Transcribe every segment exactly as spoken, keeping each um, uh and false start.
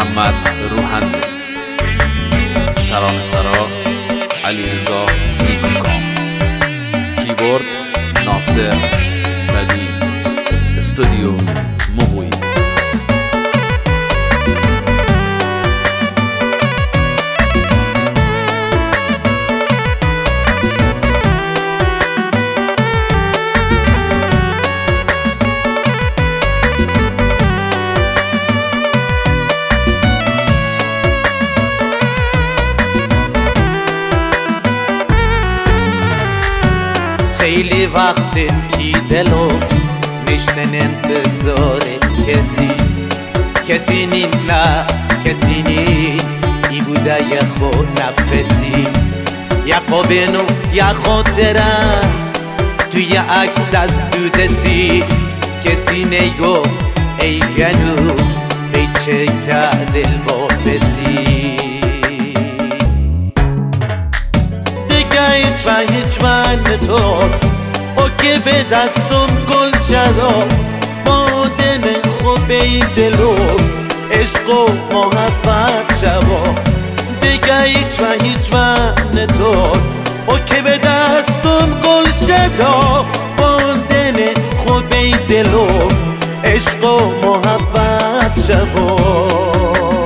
محمد روحنده، ترانه سرا علیرضا نیکوکام، کیبورد ناصر بدی، استودیو مغوی. خیلی وقت کی دلو میشنن انتظار کسی کسی نی نه کسی نی ای بوده یه خود نفسی یه قابنو یه خاطره توی عکس دست دو دستی کسی نیگو ای گنو بیچه که دل با بسی هیچ و هیچ من تو او که به دستم گل شد با دل خوب ای دلو عشق و محبت شد دیگه هیچ و هیچ من تو او که به دستم گل شد با دل خوب ای دلو عشق و محبت شد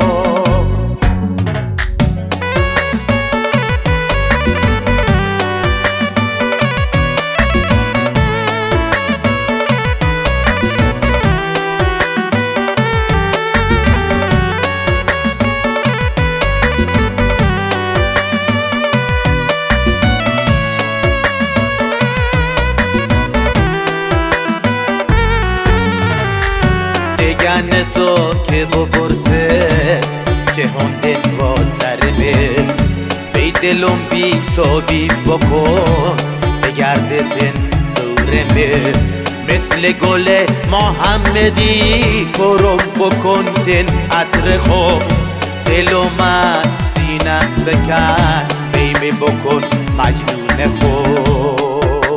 گن تو که بپرسه چه هندن با سر بل بی دلم بی تو بی بکن بگرده دن دور مل مثل گل محمدی کرم بکن دن عطر خوب دلم از سینم بکن بیمی بکن مجنون خوب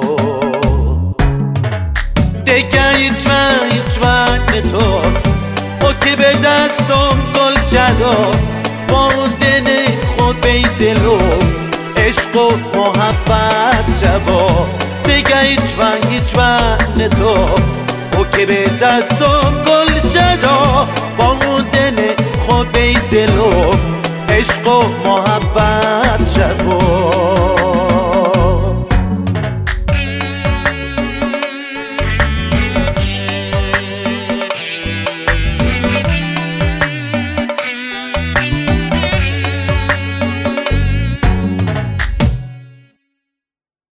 دیگه هیچ و هیچ وقت تو او که به دستم گل شد با دل خود بی دلو عشق و محبت شد دیگه هیچ و هیچ وقت تو او که به دستم گل شد